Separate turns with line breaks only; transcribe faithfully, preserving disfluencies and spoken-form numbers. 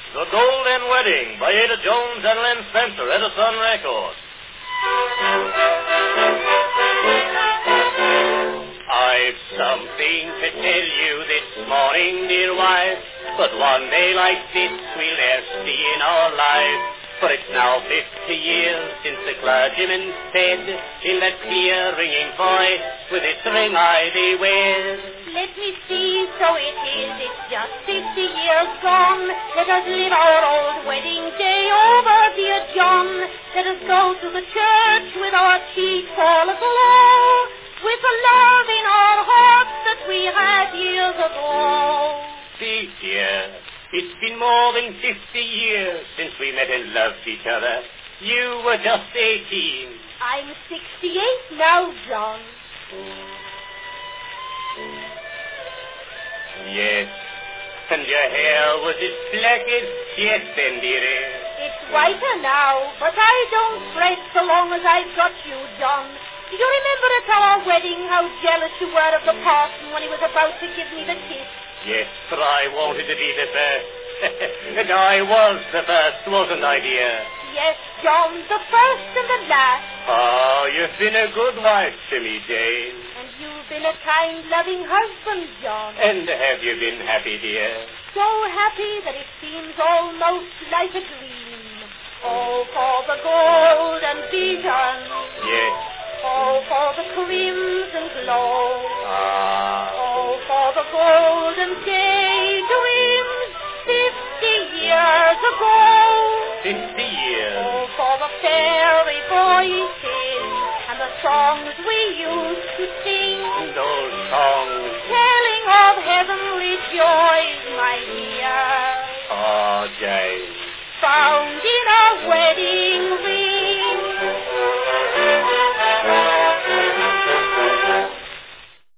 The Golden Wedding by Ada Jones and Len Spencer, Edison Records. I've something to tell you this morning, dear wife, but one day like this we'll ne'er see in our lives. For it's now fifty years since the clergyman said, in that clear ringing voice, with his ring I thee wed.
Let me see, so it is, it's just fifty years gone. Let us live our old wedding day over, dear John. Let us go to the church with our cheeks all aglow, with the love in our hearts that we had years ago.
See, dear, it's been more than fifty years since we met and loved each other. You were just eighteen.
I'm sixty-eight now, John.
Yes, and your hair was as black as jet then, dearie.
It's whiter now, but I don't fret so long as I've got you, John. Do you remember at our wedding how jealous you were of the parson when he was about to give me the kiss?
Yes, but I wanted to be the first. And I was the first, wasn't I, dear?
Yes, John, the first and the last.
Oh, you've been a good wife to me, Jane.
And you've been a kind, loving husband, John.
And have you been happy, dear?
So happy that it seems almost like a dream. Oh, for the golden vision.
Yes.
Oh, for the crimson glow.
Ah.
Oh, for the golden daydreams fifty years ago.
Fifty years.
Oh, for the fairy voices and the songs we used to sing.
Those songs.
Telling of heavenly joys, my dear.
Oh, Jane.
Found in our wedding